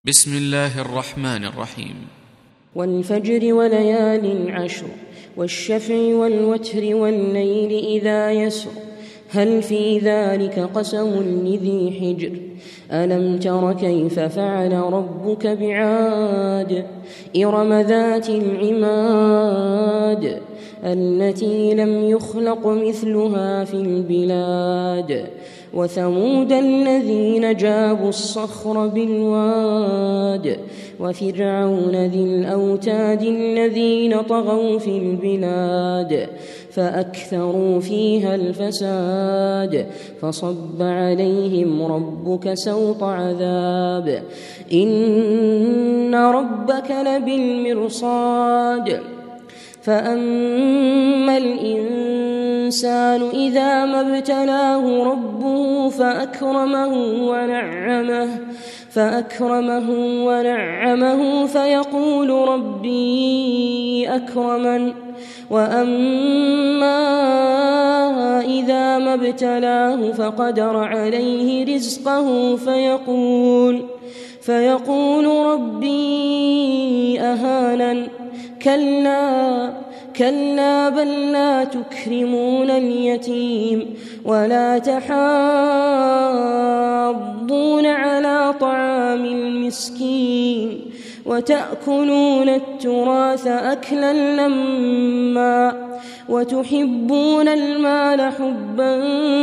بسم الله الرحمن الرحيم. والفجر وليال عشر والشفع والوتر والليل إذا يسر هل في ذلك قسم لذي حجر ألم تر كيف فعل ربك بعاد إرم ذات العماد التي لم يخلق مثلها في البلاد وثمود الذين جابوا الصخر بالواد وفرعون ذي الأوتاد الذين طغوا في البلاد فأكثروا فيها الفساد فصب عليهم ربك سوط عذاب إن ربك لبالمرصاد فأما الإنسان إذا ما ابتلاه ربه فأكرمه ونعمه فيقول ربي أكرمن وأما إذا ما ابتلاه فقدر عليه رزقه فيقول ربي أهانن كلا بل لا تكرمون اليتيم ولا تحاضون على طعام المسكين وتأكلون التراث أكلا لما وتحبون المال حبا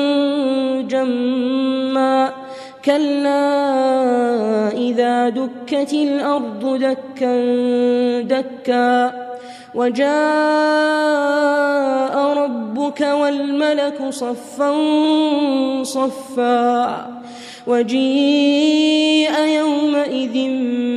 جما كلا إذا دكت الأرض دكا دكا وجاء ربك والملك صفا صفا وجيء يومئذ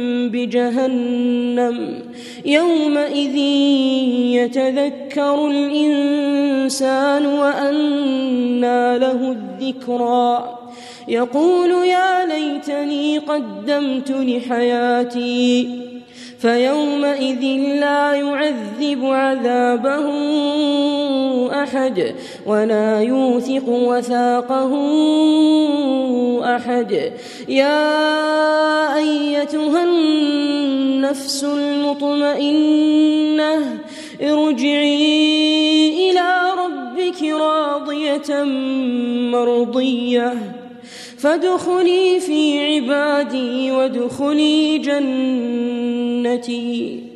بجهنم يومئذ يتذكر الإنسان وأنى له الذكرى يقول يا ليتني قدمت لحياتي فيومئذ لا يعذب عذابه أحد ولا يوثق وثاقه أحد يا أيتها النفس المطمئنة ارجعي إلى ربك راضية مرضية فادخلي في عبادي وادخلي جنتي.